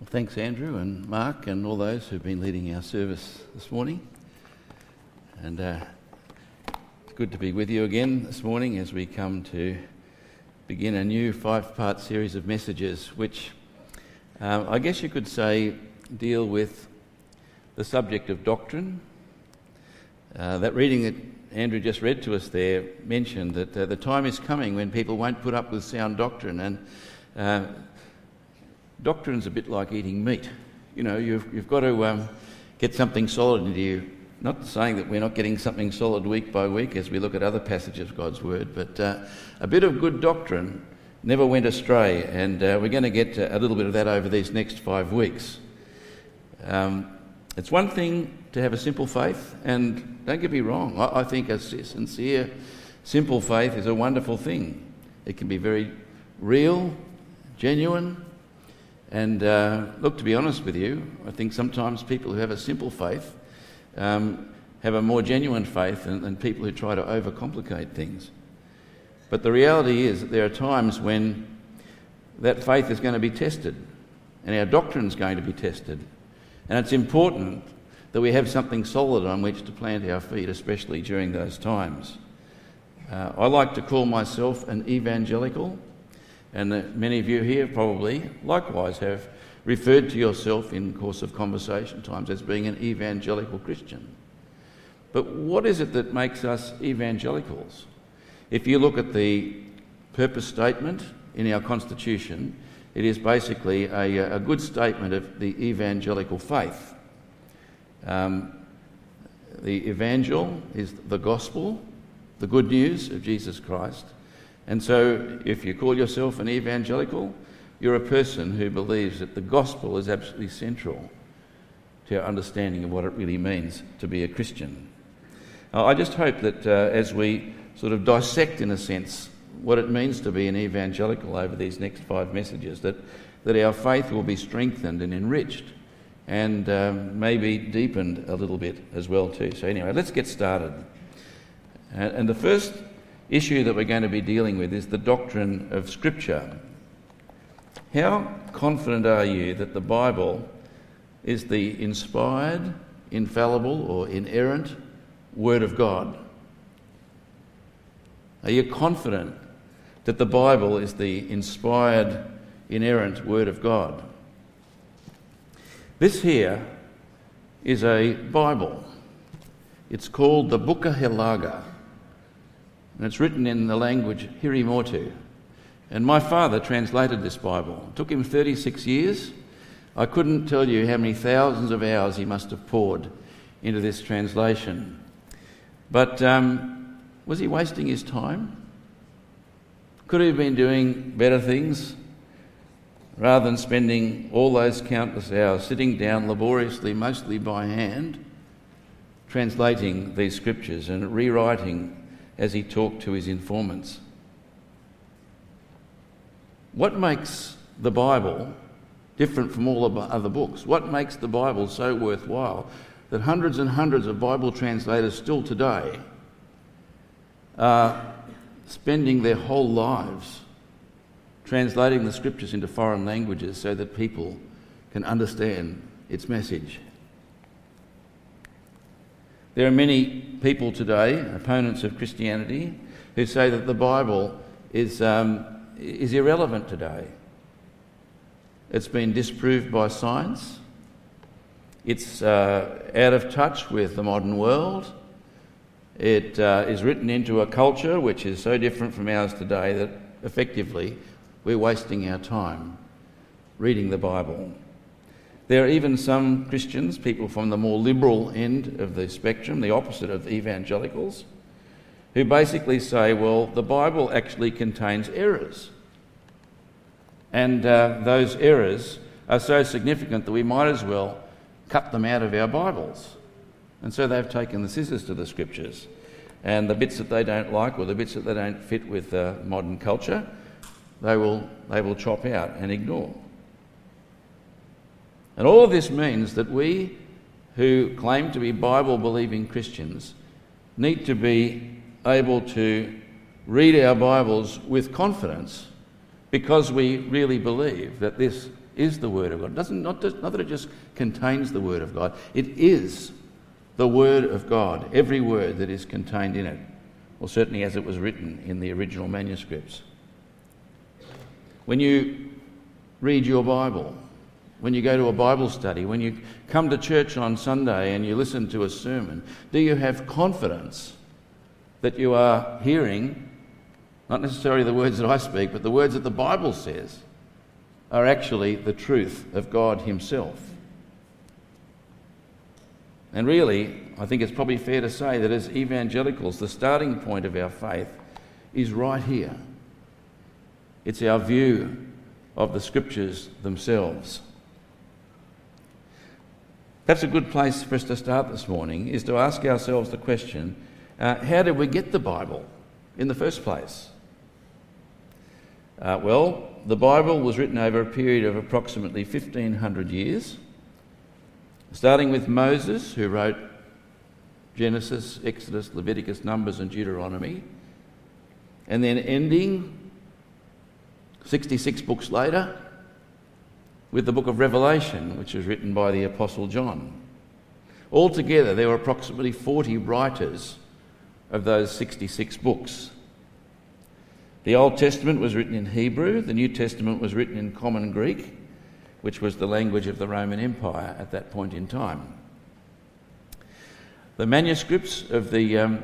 Well, thanks, Andrew and Mark and all those who've been leading our service this morning. And it's good to be with you again this morning as we come to begin a new 5-part series of messages which I guess you could say deal with the subject of doctrine. That reading that Andrew just read to us there mentioned that the time is coming when people won't put up with sound doctrine, and doctrine's a bit like eating meat. You know, you've got to get something solid into you. Not saying that we're not getting something solid week by week as we look at other passages of God's Word, but a bit of good doctrine never went astray, and we're going to get a little bit of that over these next 5 weeks. It's one thing to have a simple faith, and don't get me wrong, I think a sincere, simple faith is a wonderful thing. It can be very real, genuine, and look, to be honest with you, I think sometimes people who have a simple faith have a more genuine faith than people who try to overcomplicate things. But the reality is that there are times when that faith is going to be tested, and our doctrine is going to be tested. And it's important that we have something solid on which to plant our feet, especially during those times. I like to call myself an evangelical, and many of you here probably likewise have referred to yourself in course of conversation times as being an evangelical Christian. But what is it that makes us evangelicals? If you look at the purpose statement in our Constitution, it is basically a good statement of the evangelical faith. The evangel is the gospel, the good news of Jesus Christ. And so if you call yourself an evangelical, you're a person who believes that the gospel is absolutely central to our understanding of what it really means to be a Christian. I just hope that as we sort of dissect, in a sense, what it means to be an evangelical over these next 5 messages, that our faith will be strengthened and enriched and maybe deepened a little bit as well too. So anyway, let's get started. And the first issue that we're going to be dealing with is the doctrine of Scripture. How confident are you that the Bible is the inspired, infallible or inerrant Word of God? Are you confident that the Bible is the inspired, inerrant Word of God? This here is a Bible. It's called the Buka Helaga, and it's written in the language Hirimotu. And my father translated this Bible. It took him 36 years. I couldn't tell you how many thousands of hours he must have poured into this translation. But was he wasting his time? Could he have been doing better things rather than spending all those countless hours sitting down laboriously, mostly by hand, translating these scriptures and rewriting as he talked to his informants? What makes the Bible different from all the other books? What makes the Bible so worthwhile that hundreds and hundreds of Bible translators still today are spending their whole lives translating the scriptures into foreign languages so that people can understand its message? There are many people today, opponents of Christianity, who say that the Bible is irrelevant today. It's been disproved by science. It's out of touch with the modern world. It is written into a culture which is so different from ours today that effectively we're wasting our time reading the Bible. There are even some Christians, people from the more liberal end of the spectrum, the opposite of evangelicals, who basically say, well, the Bible actually contains errors. And those errors are so significant that we might as well cut them out of our Bibles. And so they've taken the scissors to the scriptures, and the bits that they don't like or the bits that they don't fit with modern culture, they will chop out and ignore. And all of this means that we who claim to be Bible-believing Christians need to be able to read our Bibles with confidence because we really believe that this is the Word of God. It doesn't, not that it just contains the Word of God, it is the Word of God, every word that is contained in it, or certainly as it was written in the original manuscripts. When you read your Bible, when you go to a Bible study, when you come to church on Sunday and you listen to a sermon, do you have confidence that you are hearing, not necessarily the words that I speak, but the words that the Bible says are actually the truth of God himself? And really, I think it's probably fair to say that as evangelicals, the starting point of our faith is right here. It's our view of the Scriptures themselves. Perhaps a good place for us to start this morning is to ask ourselves the question, how did we get the Bible in the first place? Well, the Bible was written over a period of approximately 1,500 years, starting with Moses, who wrote Genesis, Exodus, Leviticus, Numbers and Deuteronomy, and then ending 66 books later with the book of Revelation, which was written by the Apostle John. Altogether, there were approximately 40 writers of those 66 books. The Old Testament was written in Hebrew, the New Testament was written in Common Greek, which was the language of the Roman Empire at that point in time. The manuscripts of the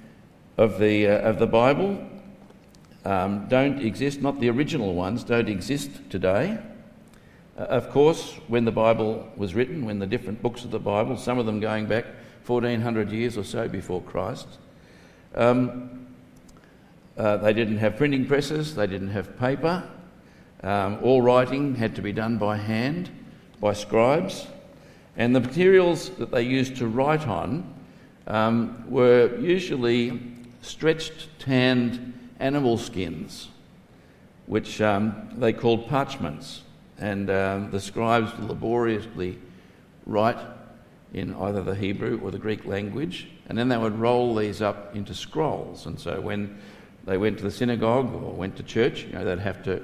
Bible don't exist, not the original ones, don't exist today. Of course, when the Bible was written, when the different books of the Bible, some of them going back 1,400 years or so before Christ, they didn't have printing presses, they didn't have paper. All writing had to be done by hand, by scribes, and the materials that they used to write on were usually stretched, tanned animal skins, which they called parchments, and the scribes laboriously write in either the Hebrew or the Greek language, and then they would roll these up into scrolls. And so when they went to the synagogue or went to church, they'd have to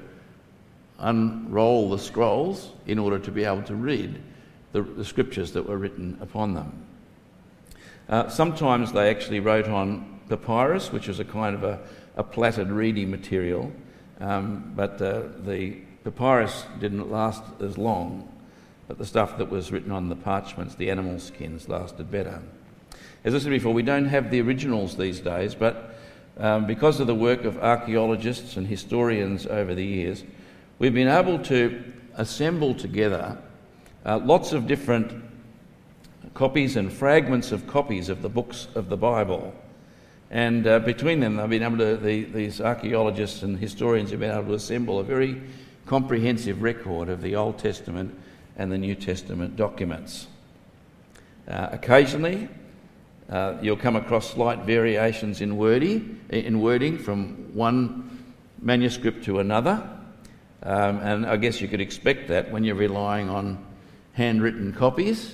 unroll the scrolls in order to be able to read the scriptures that were written upon them. Sometimes they actually wrote on papyrus, which was a kind of a plaited reedy material, but the papyrus didn't last as long, but the stuff that was written on the parchments, the animal skins, lasted better. As I said before, we don't have the originals these days, but because of the work of archaeologists and historians over the years, we've been able to assemble together lots of different copies and fragments of copies of the books of the Bible. And between them, they've been able to, these archaeologists and historians have been able to assemble a very comprehensive record of the Old Testament and the New Testament documents. Occasionally, you'll come across slight variations in wording from one manuscript to another, and I guess you could expect that when you're relying on handwritten copies.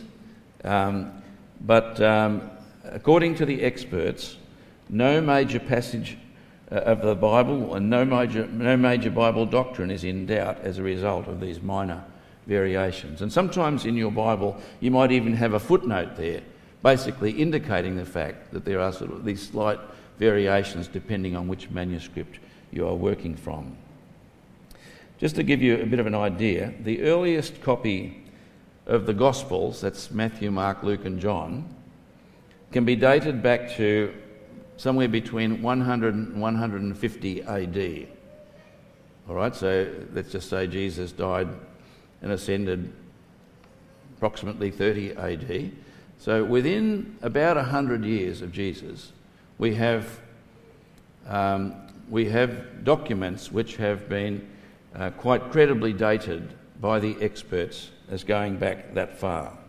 But according to the experts, no major passage of the Bible and no major Bible doctrine is in doubt as a result of these minor variations. And sometimes in your Bible, you might even have a footnote there, basically indicating the fact that there are sort of these slight variations depending on which manuscript you are working from. Just to give you a bit of an idea, the earliest copy of the Gospels, that's Matthew, Mark, Luke and John, can be dated back to somewhere between 100 and 150 AD. All right, so let's just say Jesus died and ascended approximately 30 AD. So within about 100 years of Jesus, we have documents which have been quite credibly dated by the experts as going back that far.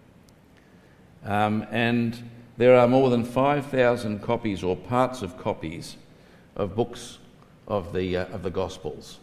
And there are more than 5,000 copies or parts of copies of books of the Gospels.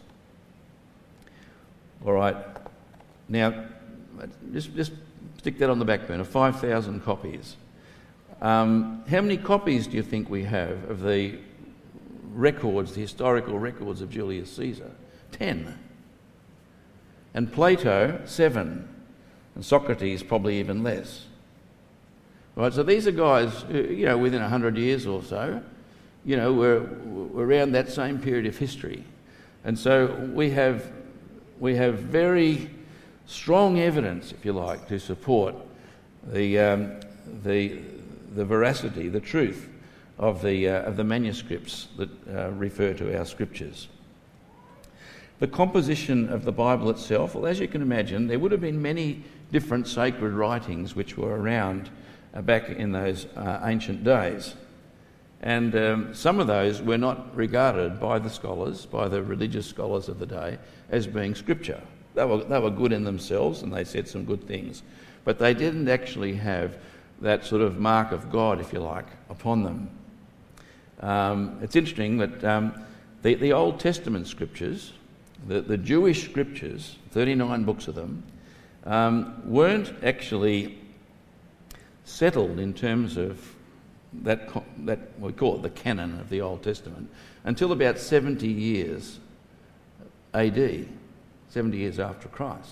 All right, now just stick that on the back burner, 5,000 copies. How many copies do you think we have of the records, the historical records of Julius Caesar? 10. and Plato 7, and Socrates probably even less. Right, so these are guys who, within 100 years or so, were around that same period of history. And so we have very strong evidence, if you like, to support the veracity, the truth of the manuscripts that refer to our scriptures. The composition of the Bible itself, well, as you can imagine, there would have been many different sacred writings which were around back in those ancient days. And some of those were not regarded by the scholars, by the religious scholars of the day, as being scripture. They were good in themselves and they said some good things, but they didn't actually have that sort of mark of God, if you like, upon them. It's interesting that the Old Testament scriptures, the Jewish scriptures, 39 books of them, weren't actually settled in terms of that we call it the canon of the Old Testament until about 70 years AD, 70 years after Christ.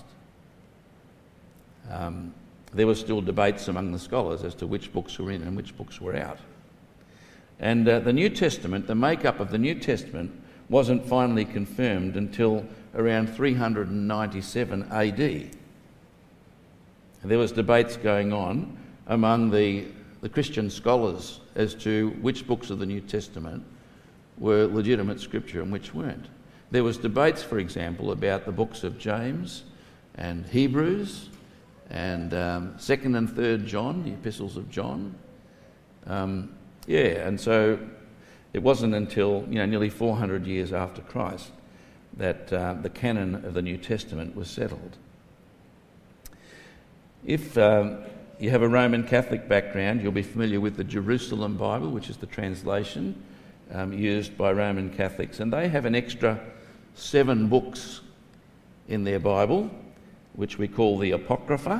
There were still debates among the scholars as to which books were in and which books were out. And the New Testament, the makeup of the New Testament, wasn't finally confirmed until around 397 AD. There was debates going on among the Christian scholars as to which books of the New Testament were legitimate scripture and which weren't. There was debates, for example, about the books of James and Hebrews and 2nd and 3rd John, the epistles of John. And so it wasn't until nearly 400 years after Christ that the canon of the New Testament was settled. If you have a Roman Catholic background, you'll be familiar with the Jerusalem Bible, which is the translation used by Roman Catholics, and they have an extra 7 books in their Bible, which we call the Apocrypha.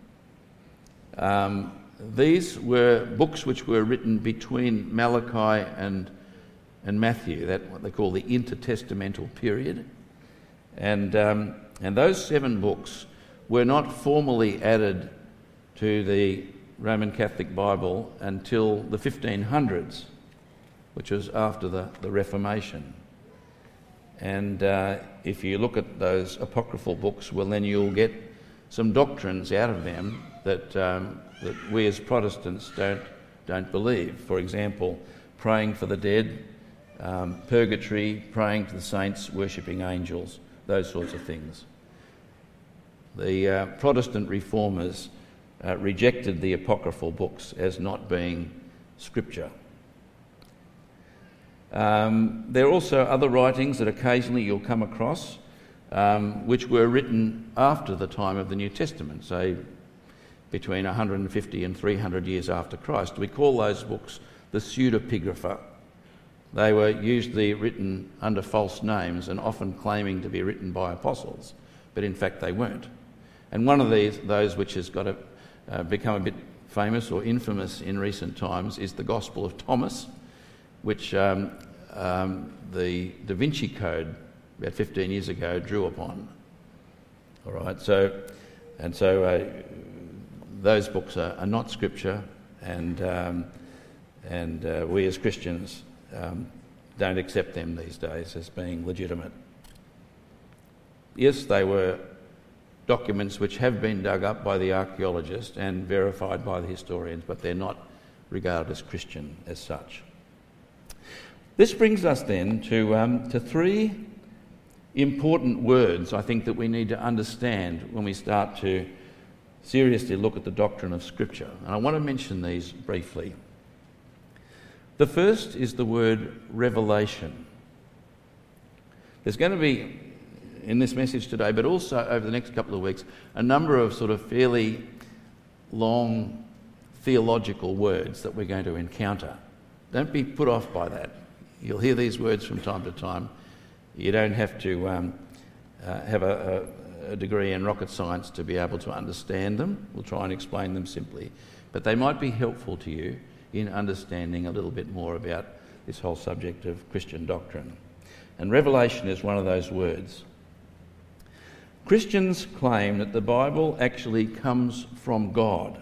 These were books which were written between Malachi and Matthew, that what they call the intertestamental period, and those 7 books were not formally added to the Roman Catholic Bible until the 1500s, which was after the Reformation. And if you look at those apocryphal books, well, then you'll get some doctrines out of them that we as Protestants don't believe. For example, praying for the dead, purgatory, praying to the saints, worshipping angels, those sorts of things. The Protestant reformers rejected the apocryphal books as not being scripture. There are also other writings that occasionally you'll come across which were written after the time of the New Testament, say between 150 and 300 years after Christ. We call those books the pseudepigrapha. They were usually written under false names and often claiming to be written by apostles, but in fact they weren't. And one of those which has got become a bit famous or infamous in recent times is the Gospel of Thomas, which the Da Vinci Code about 15 years ago drew upon. All right, so those books are not scripture, and we as Christians don't accept them these days as being legitimate. Yes, they were documents which have been dug up by the archaeologists and verified by the historians, but they're not regarded as Christian as such. This brings us then to 3 important words I think that we need to understand when we start to seriously look at the doctrine of Scripture. And I want to mention these briefly. The first is the word revelation. There's going to be, in this message today, but also over the next couple of weeks, a number of sort of fairly long theological words that we're going to encounter. Don't be put off by that. You'll hear these words from time to time. You don't have to have a degree in rocket science to be able to understand them. We'll try and explain them simply. But they might be helpful to you in understanding a little bit more about this whole subject of Christian doctrine. And revelation is one of those words. Christians claim that the Bible actually comes from God,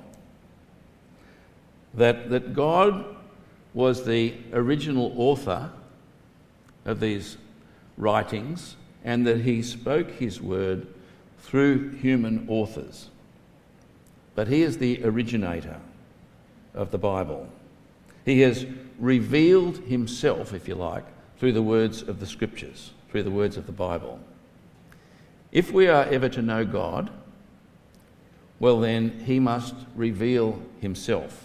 that God was the original author of these writings and that he spoke his word through human authors. But he is the originator of the Bible. He has revealed himself, if you like, through the words of the Scriptures, through the words of the Bible. If we are ever to know God, well then he must reveal himself.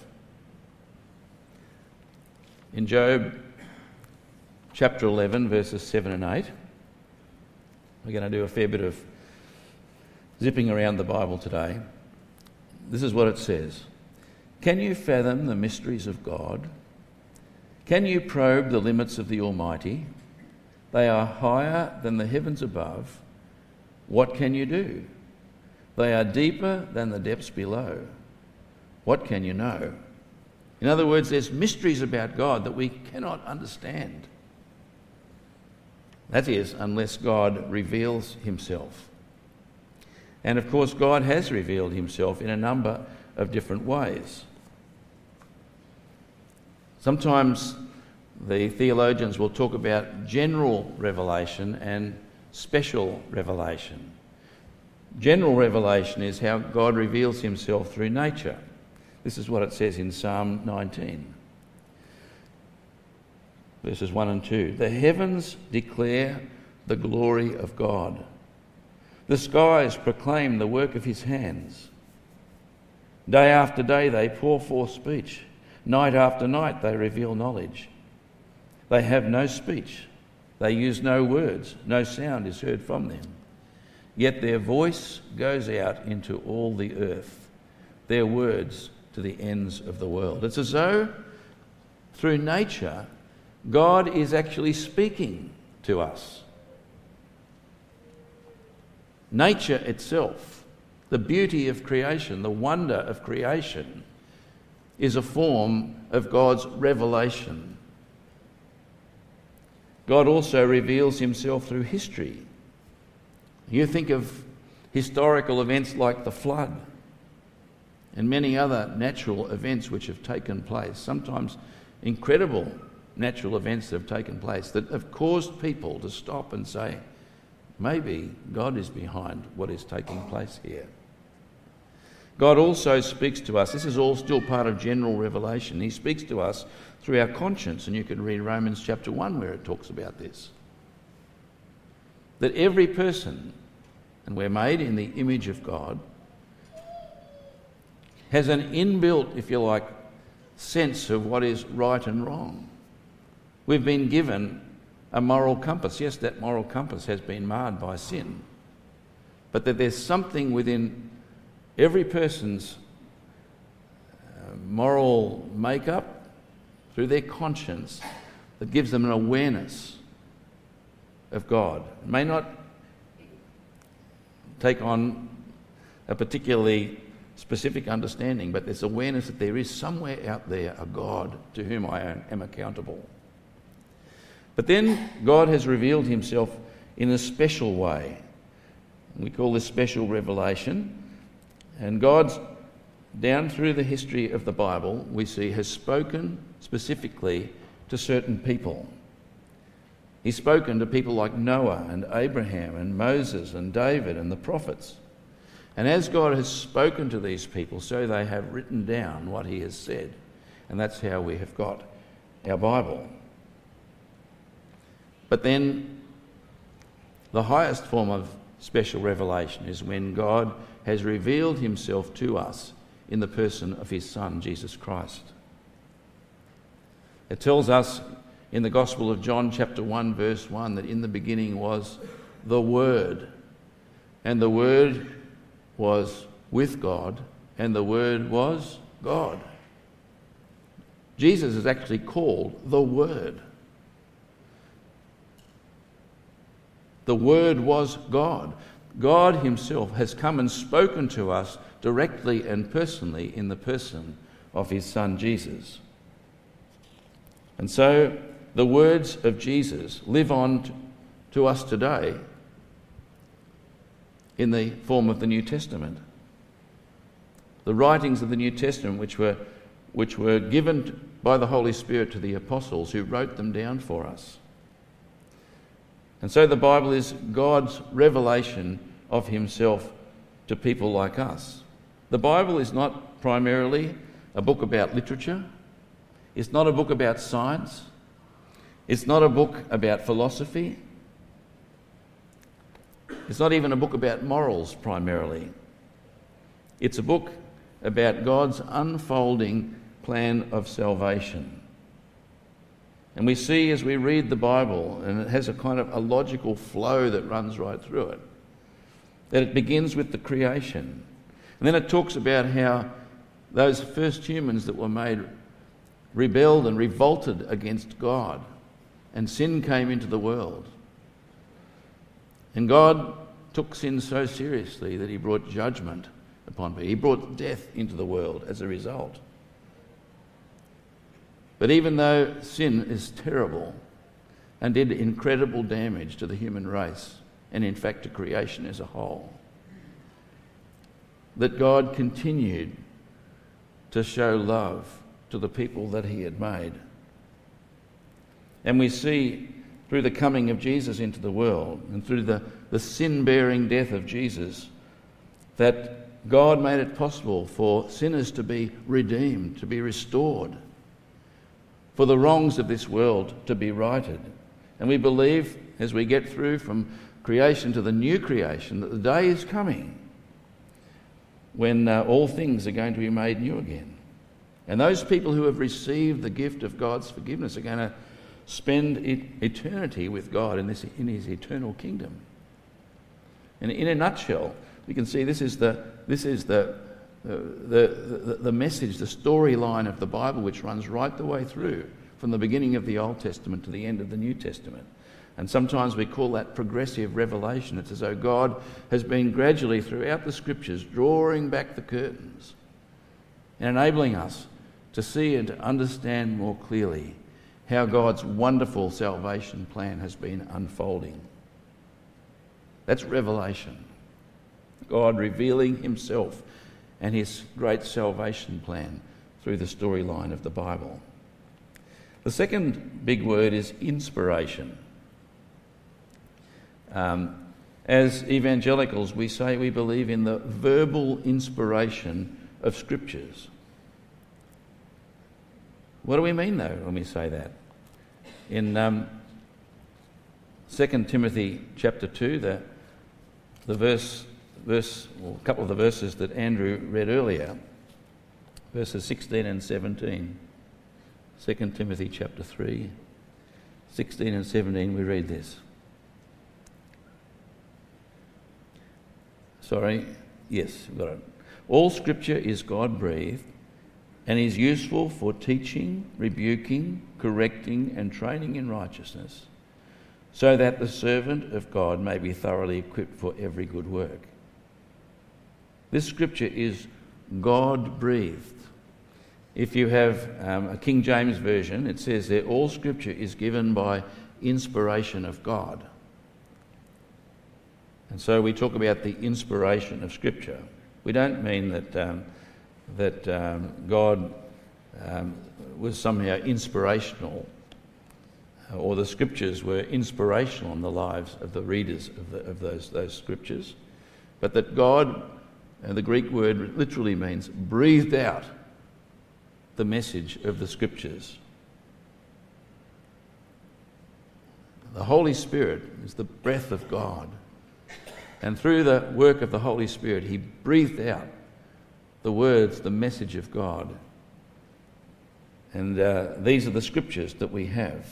In Job chapter 11, verses 7 and 8, we're going to do a fair bit of zipping around the Bible today. This is what it says. Can you fathom the mysteries of God? Can you probe the limits of the Almighty? They are higher than the heavens above. What can you do? They are deeper than the depths below. What can you know? In other words, there's mysteries about God that we cannot understand. That is, unless God reveals himself. And of course, God has revealed himself in a number of different ways. Sometimes the theologians will talk about general revelation and special revelation. General revelation is how God reveals himself through nature. This is what it says in Psalm 19, verses 1 and 2. The heavens declare the glory of God. The skies proclaim the work of his hands. Day after day they pour forth speech. Night after night they reveal knowledge. They have no speech. They use no words. No sound is heard from them. Yet their voice goes out into all the earth, their words to the ends of the world. It's as though through nature, God is actually speaking to us. Nature itself, the beauty of creation, the wonder of creation, is a form of God's revelation. God also reveals himself through history. You think of historical events like the flood and many other natural events which have taken place, sometimes incredible natural events that have taken place that have caused people to stop and say, maybe God is behind what is taking place here. God also speaks to us. This is all still part of general revelation. He speaks to us through our conscience, and you can read Romans chapter 1 where it talks about this. That every person, and we're made in the image of God, has an inbuilt, if you like, sense of what is right and wrong. We've been given a moral compass. Yes, that moral compass has been marred by sin, but that there's something within every person's moral makeup, through their conscience, that gives them an awareness of God. It may not take on a particularly specific understanding, but there's awareness that there is somewhere out there a God to whom I am accountable. But then God has revealed himself in a special way. We call this special revelation. And God's, down through the history of the Bible, we see has spoken specifically to certain people. He's spoken to people like Noah and Abraham and Moses and David and the prophets. And as God has spoken to these people, so they have written down what he has said. And that's how we have got our Bible. But then the highest form of special revelation is when God has revealed himself to us in the person of his Son, Jesus Christ. It tells us in the Gospel of John chapter 1 verse 1 that in the beginning was the Word, and the Word was with God, and the Word was God. Jesus is actually called the Word. The Word was God. God himself has come and spoken to us directly and personally in the person of his Son Jesus. And so the words of Jesus live on to us today in the form of the New Testament. The writings of the New Testament which were given by the Holy Spirit to the apostles who wrote them down for us. And so the Bible is God's revelation of himself to people like us. The Bible is not primarily a book about literature. It's not a book about science. It's not a book about philosophy. It's not even a book about morals primarily. It's a book about God's unfolding plan of salvation. And we see as we read the Bible, and it has a kind of a logical flow that runs right through it, that it begins with the creation. And then it talks about how those first humans that were made rebelled and revolted against God, and sin came into the world. And God took sin so seriously that he brought judgment upon people. He brought death into the world as a result. But even though sin is terrible and did incredible damage to the human race, and in fact to creation as a whole, that God continued to show love to the people that he had made. And we see through the coming of Jesus into the world and through the sin-bearing death of Jesus that God made it possible for sinners to be redeemed, to be restored, for the wrongs of this world to be righted. And we believe as we get through from creation to the new creation that the day is coming when all things are going to be made new again. And those people who have received the gift of God's forgiveness are going to spend eternity with God in his eternal kingdom. And in a nutshell, we can see this is the message, the storyline of the Bible, which runs right the way through from the beginning of the Old Testament to the end of the New Testament. And sometimes we call that progressive revelation. It's as though God has been gradually throughout the Scriptures drawing back the curtains and enabling us to see and to understand more clearly how God's wonderful salvation plan has been unfolding. That's revelation. God revealing himself and his great salvation plan through the storyline of the Bible. The second big word is inspiration. As evangelicals, we say we believe in the verbal inspiration of Scriptures. What do we mean, though, when we say that? In 2 Timothy chapter 2, a couple of the verses that Andrew read earlier, verses 16 and 17. 2 Timothy chapter 3, 16 and 17, we read this. Yes, we've got it. All Scripture is God-breathed and is useful for teaching, rebuking, correcting and training in righteousness, so that the servant of God may be thoroughly equipped for every good work. This Scripture is God-breathed. If you have a King James Version, it says there, all Scripture is given by inspiration of God. And so we talk about the inspiration of Scripture. We don't mean that God was somehow inspirational, or the Scriptures were inspirational in the lives of the readers of those Scriptures, but that God, and the Greek word literally means breathed out the message of the Scriptures. The Holy Spirit is the breath of God. And through the work of the Holy Spirit, he breathed out the words, the message of God. And these are the Scriptures that we have.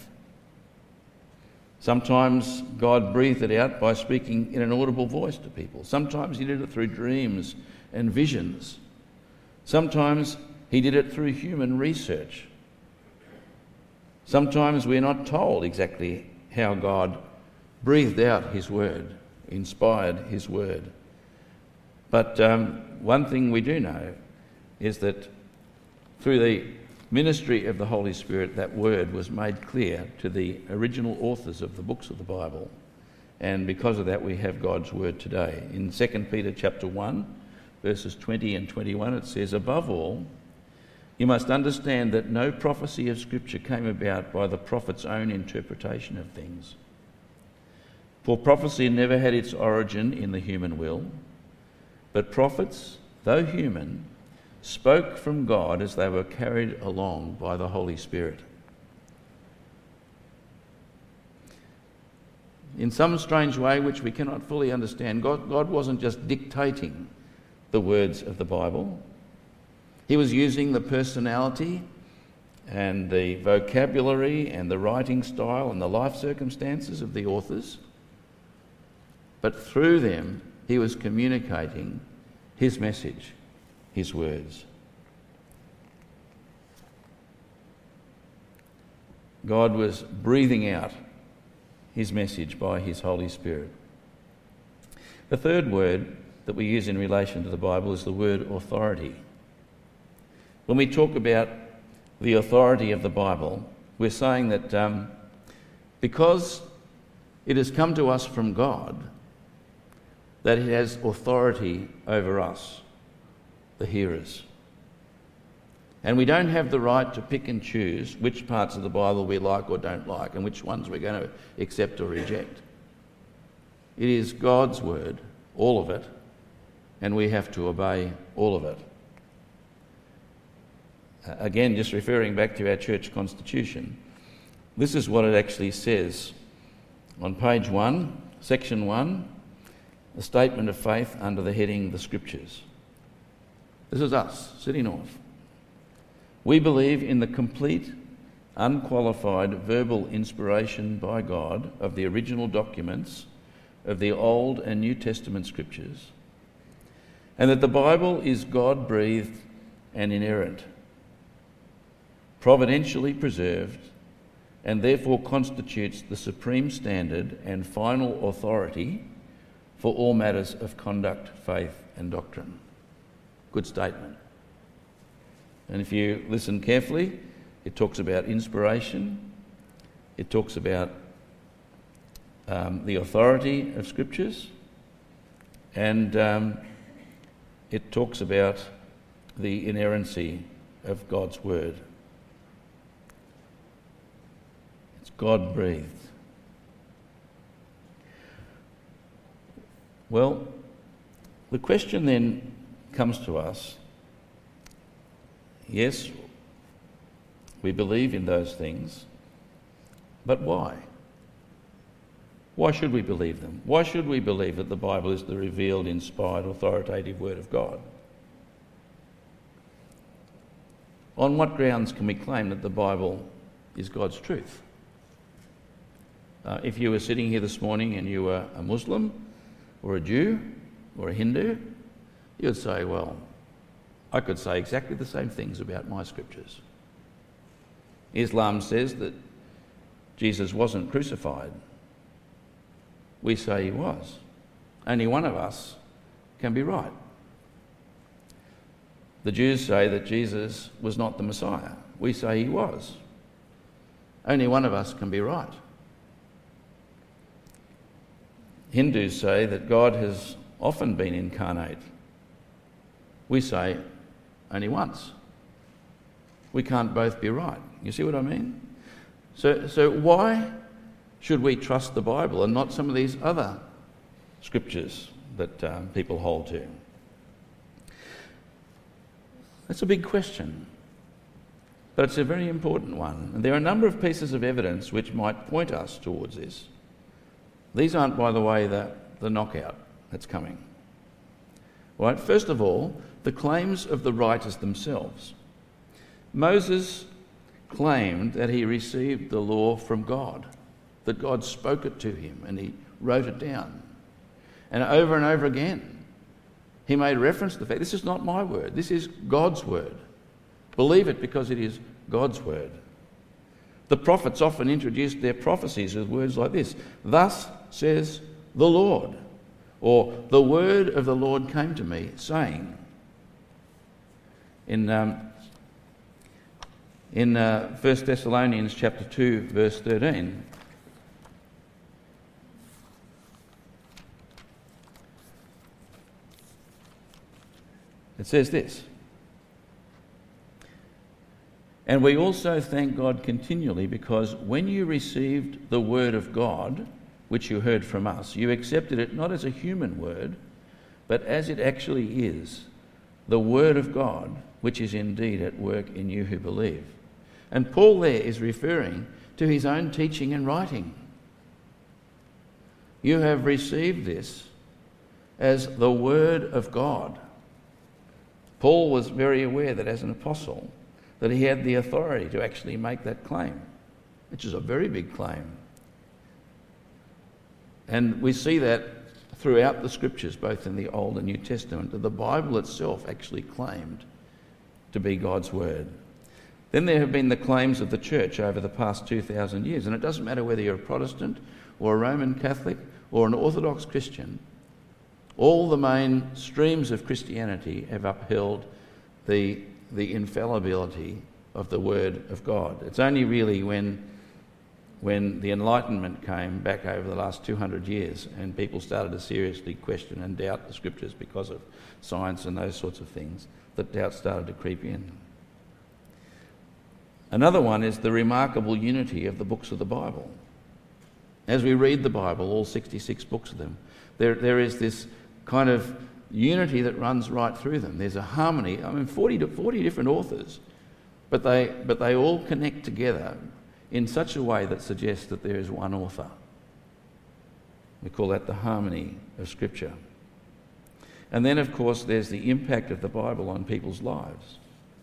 Sometimes God breathed it out by speaking in an audible voice to people. Sometimes he did it through dreams and visions. Sometimes he did it through human research. Sometimes we're not told exactly how God breathed out his word, inspired his word. But one thing we do know is that through the ministry of the Holy Spirit, that word was made clear to the original authors of the books of the Bible, and because of that we have God's word today. In 2 Peter chapter 1, verses 20 and 21, it says, "Above all, you must understand that no prophecy of Scripture came about by the prophet's own interpretation of things. For prophecy never had its origin in the human will, but prophets, though human, spoke from God as they were carried along by the Holy Spirit." In some strange way which we cannot fully understand, God wasn't just dictating the words of the Bible. He was using the personality and the vocabulary and the writing style and the life circumstances of the authors, but through them he was communicating his message, his words. God was breathing out his message by his Holy Spirit. The third word that we use in relation to the Bible is the word authority. When we talk about the authority of the Bible, we're saying that because it has come to us from God, that it has authority over us, the hearers. And we don't have the right to pick and choose which parts of the Bible we like or don't like and which ones we're going to accept or reject. It is God's word, all of it, and we have to obey all of it. Again, just referring back to our church constitution, this is what it actually says on page 1, section 1, a statement of faith under the heading The Scriptures. This is us, City North. We believe in the complete, unqualified verbal inspiration by God of the original documents of the Old and New Testament Scriptures, and that the Bible is God-breathed and inerrant, providentially preserved, and therefore constitutes the supreme standard and final authority for all matters of conduct, faith and doctrine. Good statement. And if you listen carefully, it talks about inspiration, it talks about the authority of Scriptures, and it talks about the inerrancy of God's Word. It's God-breathed. Well, the question then comes to us. Yes, we believe in those things, but why? Why should we believe them? Why should we believe that the Bible is the revealed, inspired, authoritative Word of God? On what grounds can we claim that the Bible is God's truth? If you were sitting here this morning and you were a Muslim or a Jew or a Hindu, you'd say, well, I could say exactly the same things about my scriptures. Islam says that Jesus wasn't crucified. We say he was. Only one of us can be right. The Jews say that Jesus was not the Messiah. We say he was. Only one of us can be right. Hindus say that God has often been incarnate. We say only once. We can't both be right. You see what I mean? So why should we trust the Bible and not some of these other scriptures that people hold to? That's a big question, but it's a very important one. And there are a number of pieces of evidence which might point us towards this. These aren't, by the way, the knockout that's coming. Right? First of all, the claims of the writers themselves. Moses claimed that he received the law from God, that God spoke it to him and he wrote it down. And over again, he made reference to the fact, this is not my word, this is God's word. Believe it because it is God's word. The prophets often introduced their prophecies with words like this: "Thus says the Lord," or "the word of the Lord came to me, saying." In 1 Thessalonians chapter 2, verse 13, It says this, "And we also thank God continually because when you received the word of God, which you heard from us, you accepted it not as a human word, but as it actually is, the word of God, which is indeed at work in you who believe." And Paul there is referring to his own teaching and writing. You have received this as the word of God. Paul was very aware that as an apostle, that he had the authority to actually make that claim, which is a very big claim. And we see that throughout the scriptures, both in the Old and New Testament, that the Bible itself actually claimed to be God's word. Then there have been the claims of the church over the past 2,000 years, and it doesn't matter whether you're a Protestant or a Roman Catholic or an Orthodox Christian, all the main streams of Christianity have upheld the infallibility of the Word of God. It's only really when the Enlightenment came back over the last 200 years and people started to seriously question and doubt the Scriptures because of science and those sorts of things, that doubt started to creep in. Another one is the remarkable unity of the books of the Bible. As we read the Bible, all 66 books of them, there is this kind of unity that runs right through them. There's a harmony. 40 different authors, but they all connect together in such a way that suggests that there is one author. We call that the harmony of Scripture. And then, of course, there's the impact of the Bible on people's lives.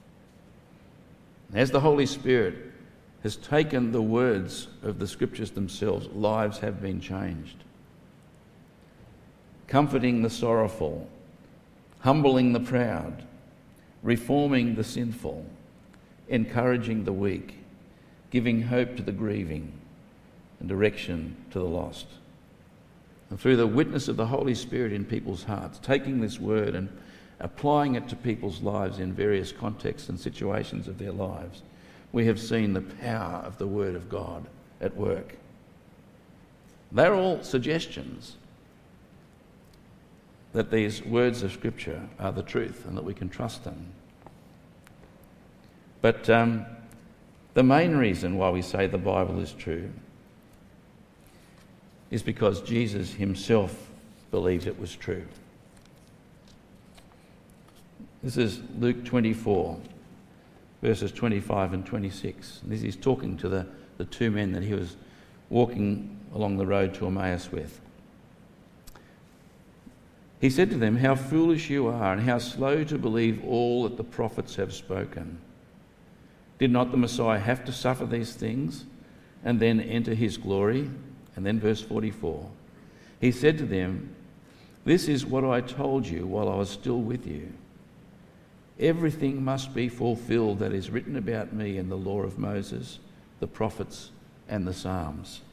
As the Holy Spirit has taken the words of the Scriptures themselves, lives have been changed. Comforting the sorrowful, humbling the proud, reforming the sinful, encouraging the weak, giving hope to the grieving, and direction to the lost. And through the witness of the Holy Spirit in people's hearts, taking this word and applying it to people's lives in various contexts and situations of their lives, we have seen the power of the Word of God at work. They're all suggestions that these words of Scripture are the truth and that we can trust them. But the main reason why we say the Bible is true is because Jesus himself believed it was true. This is Luke 24, verses 25 and 26. This is talking to the two men that he was walking along the road to Emmaus with. He said to them, "How foolish you are, and how slow to believe all that the prophets have spoken. Did not the Messiah have to suffer these things and then enter his glory?" And then verse 44. He said to them, "This is what I told you while I was still with you. Everything must be fulfilled that is written about me in the law of Moses, the prophets, and the Psalms."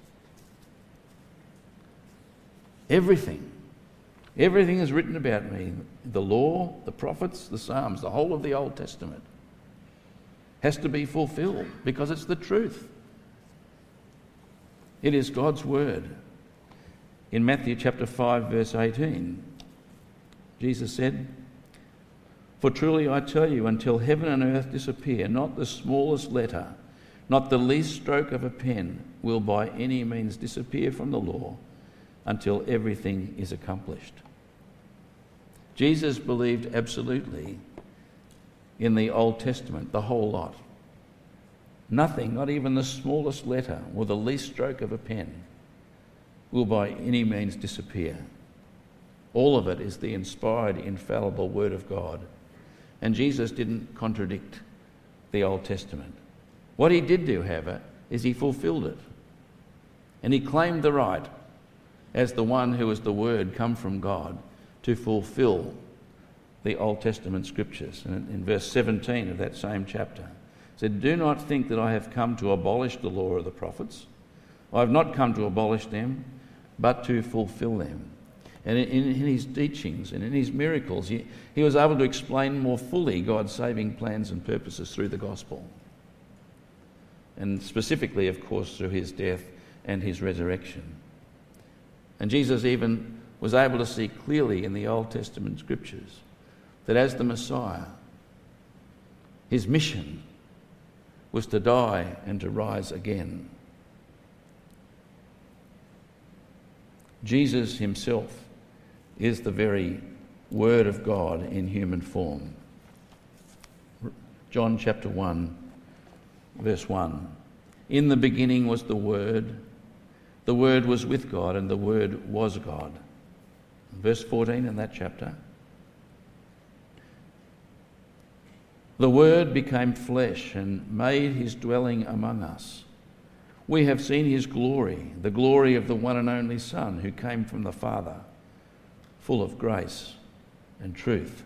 Everything. Everything is written about me. The law, the prophets, the Psalms, the whole of the Old Testament has to be fulfilled because it's the truth. It is God's word. In Matthew chapter 5, verse 18, Jesus said, "For truly I tell you, until heaven and earth disappear, not the smallest letter, not the least stroke of a pen will by any means disappear from the law until everything is accomplished." Jesus believed absolutely in the Old Testament, the whole lot. Nothing, not even the smallest letter or the least stroke of a pen, will by any means disappear. All of it is the inspired, infallible Word of God. And Jesus didn't contradict the Old Testament. What he did do, however, is he fulfilled it. And he claimed the right, as the one who was the Word come from God, to fulfill the Old Testament scriptures. And in verse 17 of that same chapter, it said, "Do not think that I have come to abolish the law of the prophets. I have not come to abolish them, but to fulfill them." And in his teachings and in his miracles, he was able to explain more fully God's saving plans and purposes through the gospel. And specifically, of course, through his death and his resurrection. And Jesus even was able to see clearly in the Old Testament scriptures that as the Messiah, his mission was to die and to rise again. Jesus himself is the very Word of God in human form. John chapter 1, verse 1. In the beginning was the Word was with God, and the Word was God. Verse 14 in that chapter. The Word became flesh and made his dwelling among us. We have seen his glory, the glory of the one and only Son who came from the Father, full of grace and truth.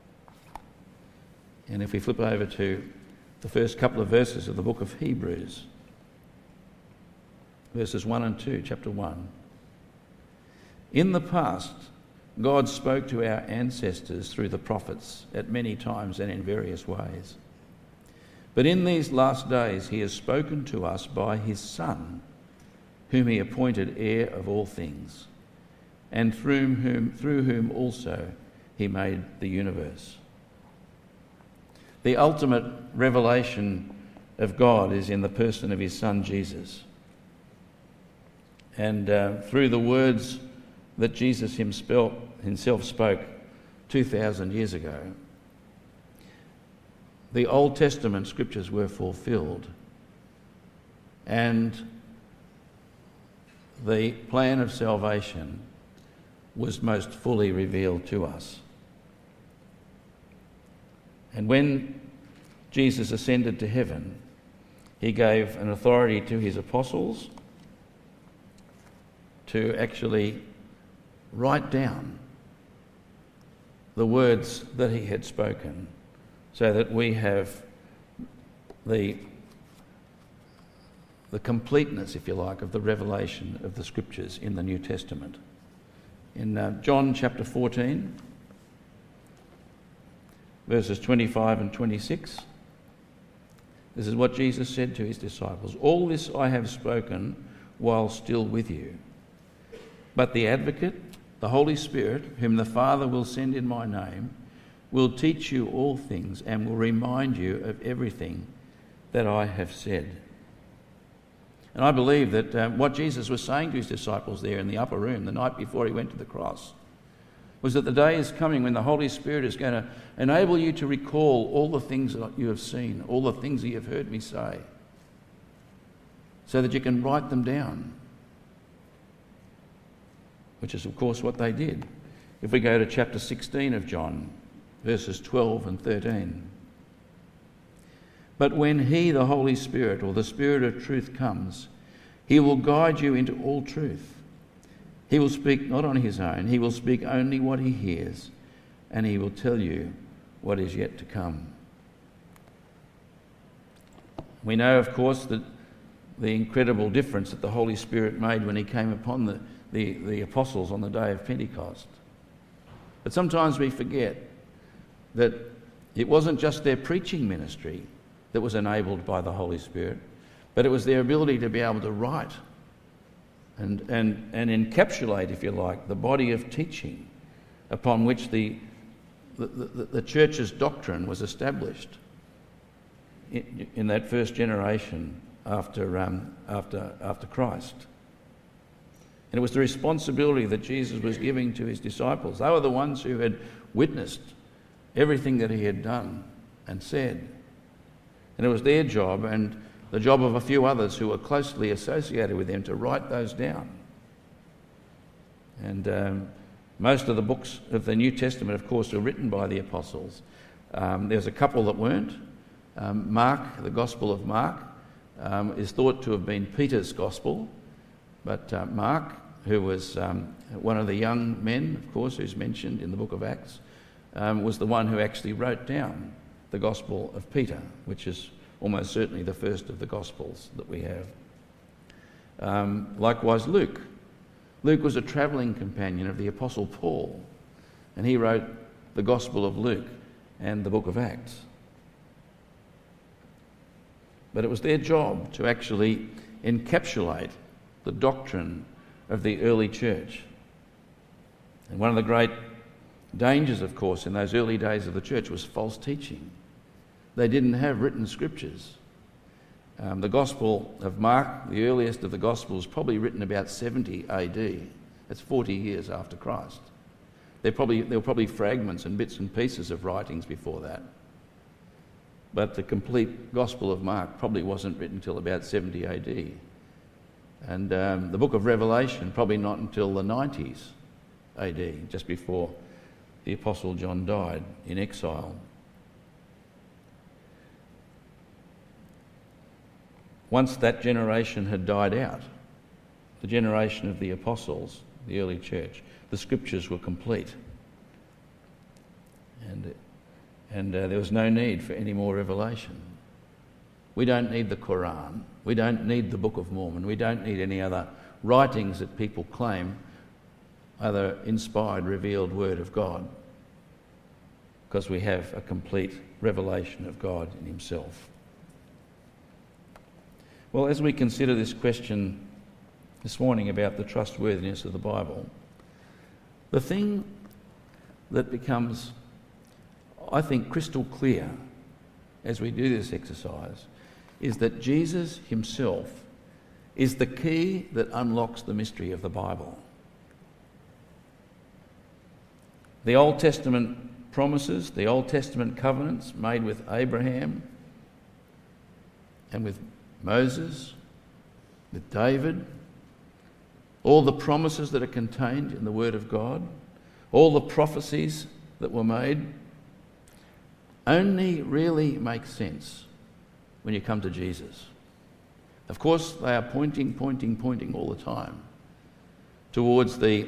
And if we flip over to the first couple of verses of the book of Hebrews, verses 1 and 2, chapter 1. In the past, God spoke to our ancestors through the prophets at many times and in various ways. But in these last days he has spoken to us by his Son, whom he appointed heir of all things, and through whom also he made the universe. The ultimate revelation of God is in the person of his Son Jesus. And through the words that Jesus himself spoke 2,000 years ago, the Old Testament scriptures were fulfilled, and the plan of salvation was most fully revealed to us. And when Jesus ascended to heaven, he gave an authority to his apostles to actually write down the words that he had spoken, so that we have the completeness, if you like, of the revelation of the scriptures in the New Testament. In John chapter 14, verses 25 and 26, this is what Jesus said to his disciples. All this I have spoken while still with you. But the Advocate, the Holy Spirit, whom the Father will send in my name, will teach you all things and will remind you of everything that I have said. And I believe that what Jesus was saying to his disciples there in the upper room the night before he went to the cross was that the day is coming when the Holy Spirit is going to enable you to recall all the things that you have seen, all the things that you have heard me say, so that you can write them down, which is, of course, what they did. If we go to chapter 16 of John, verses 12 and 13. But when he, the Holy Spirit, or the Spirit of truth comes, he will guide you into all truth. He will speak not on his own, he will speak only what he hears, and he will tell you what is yet to come. We know, of course, that the incredible difference that the Holy Spirit made when he came upon the apostles on the day of Pentecost. But sometimes we forget that it wasn't just their preaching ministry that was enabled by the Holy Spirit, but it was their ability to be able to write and encapsulate, if you like, the body of teaching upon which the church's doctrine was established in that first generation after Christ. And it was the responsibility that Jesus was giving to his disciples. They were the ones who had witnessed everything that he had done and said. And it was their job and the job of a few others who were closely associated with him to write those down. And most of the books of the New Testament, of course, were written by the apostles. There's a couple that weren't. Mark, the Gospel of Mark, is thought to have been Peter's Gospel, but Mark, who was one of the young men, of course, who's mentioned in the book of Acts, was the one who actually wrote down the Gospel of Peter, which is almost certainly the first of the Gospels that we have. Likewise, Luke. Luke was a travelling companion of the Apostle Paul, and he wrote the Gospel of Luke and the book of Acts. But it was their job to actually encapsulate the doctrine of the early church. And one of the great dangers, of course, in those early days of the church was false teaching. They didn't have written scriptures. The Gospel of Mark, the earliest of the Gospels, probably written about 70 AD. That's 40 years after Christ. There were probably fragments and bits and pieces of writings before that. But the complete Gospel of Mark probably wasn't written until about 70 AD. And the book of Revelation, probably not until the 90s AD, just before the Apostle John died in exile. Once that generation had died out, the generation of the apostles, the early church, the scriptures were complete. And there was no need for any more revelation. We don't need the Quran. We don't need the Book of Mormon. We don't need any other writings that people claim are the inspired, revealed Word of God, because we have a complete revelation of God in Himself. Well, as we consider this question this morning about the trustworthiness of the Bible, the thing that becomes, I think, crystal clear as we do this exercise is that Jesus Himself is the key that unlocks the mystery of the Bible. The Old Testament promises, the Old Testament covenants made with Abraham and with Moses, with David, all the promises that are contained in the Word of God, all the prophecies that were made, only really make sense when you come to Jesus. Of course, they are pointing all the time towards the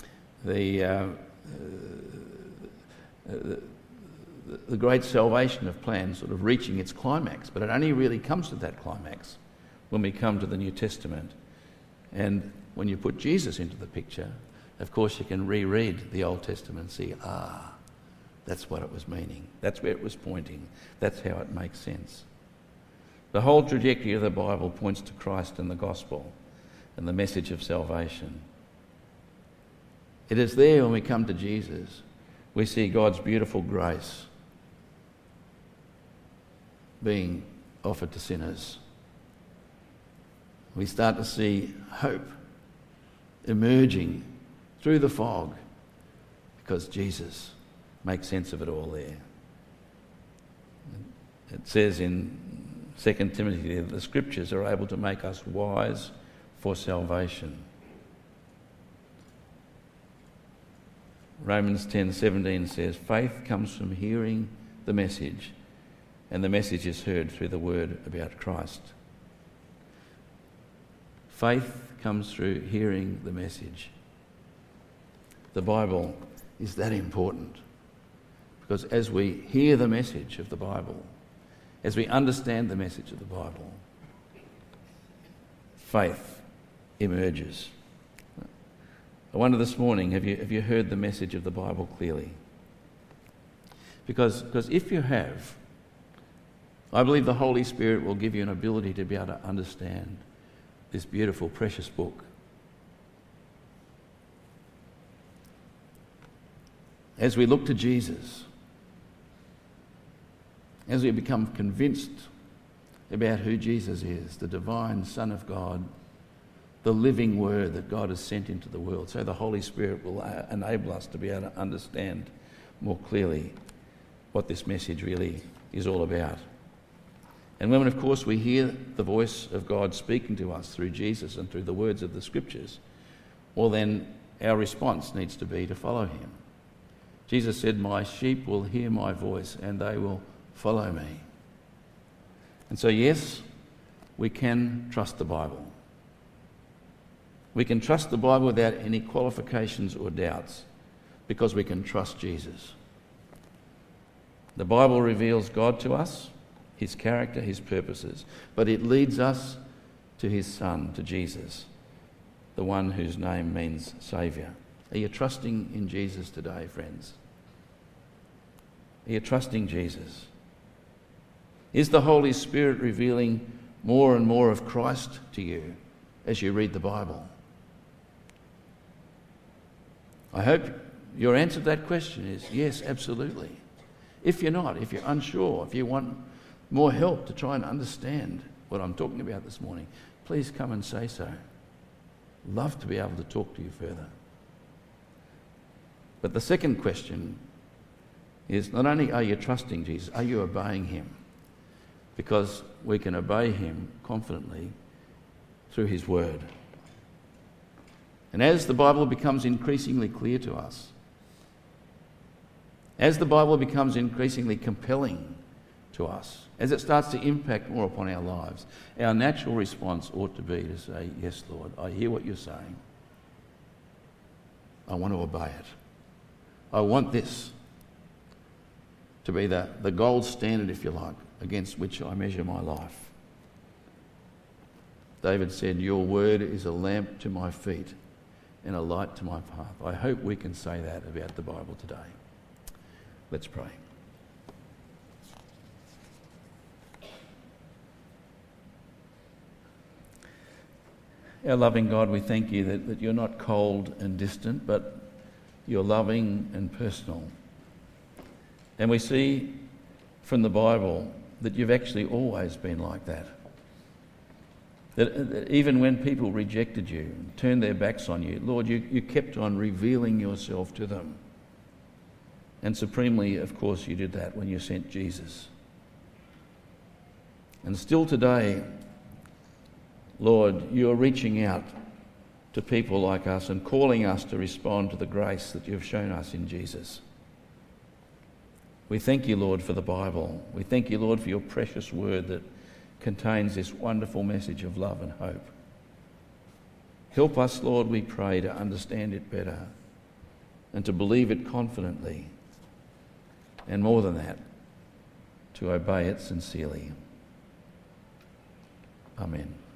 great salvation of plan sort of reaching its climax, but it only really comes to that climax when we come to the New Testament. And when you put Jesus into the picture, of course you can reread the Old Testament and see, that's what it was meaning. That's where it was pointing. That's how it makes sense. The whole trajectory of the Bible points to Christ and the gospel and the message of salvation. It is there when we come to Jesus, we see God's beautiful grace being offered to sinners. We start to see hope emerging through the fog because Jesus makes sense of it all there. It says in 2 Timothy that the scriptures are able to make us wise for salvation. Romans 10:17 says, faith comes from hearing the message, and the message is heard through the word about Christ. Faith comes through hearing the message. The Bible is that important because as we hear the message of the Bible, as we understand the message of the Bible, faith emerges. I wonder this morning, have you heard the message of the Bible clearly? Because if you have, I believe the Holy Spirit will give you an ability to be able to understand this beautiful, precious book. As we look to Jesus, as we become convinced about who Jesus is, the divine Son of God, the living Word that God has sent into the world, so the Holy Spirit will enable us to be able to understand more clearly what this message really is all about. And when, of course, we hear the voice of God speaking to us through Jesus and through the words of the Scriptures, well then our response needs to be to follow Him. Jesus said, my sheep will hear my voice and they will follow me. And so yes, we can trust the Bible. We can trust the Bible without any qualifications or doubts because we can trust Jesus. The Bible reveals God to us, His character, His purposes, but it leads us to His Son, to Jesus, the one whose name means Saviour. Are you trusting in Jesus today, friends? Are you trusting Jesus? Is the Holy Spirit revealing more and more of Christ to you as you read the Bible? I hope your answer to that question is yes, absolutely. If you're not, if you're unsure, if you want more help to try and understand what I'm talking about this morning, please come and say so. Love to be able to talk to you further. But the second question is, not only are you trusting Jesus, are you obeying him? Because we can obey him confidently through his word. And as the Bible becomes increasingly clear to us, as the Bible becomes increasingly compelling to us, as it starts to impact more upon our lives, our natural response ought to be to say, yes, Lord, I hear what you're saying. I want to obey it. I want this to be the gold standard, if you like, against which I measure my life. David said, your word is a lamp to my feet and a light to my path. I hope we can say that about the Bible today. Let's pray. Our loving God, we thank you that you're not cold and distant, but you're loving and personal. And we see from the Bible that you've actually always been like that. That even when people rejected you and turned their backs on you, Lord, you kept on revealing yourself to them. And supremely, of course, you did that when you sent Jesus. And still today, Lord, you're reaching out to people like us and calling us to respond to the grace that you've shown us in Jesus. We thank you, Lord, for the Bible. We thank you, Lord, for your precious word that contains this wonderful message of love and hope. Help us, Lord, we pray, to understand it better and to believe it confidently, and more than that, to obey it sincerely. Amen.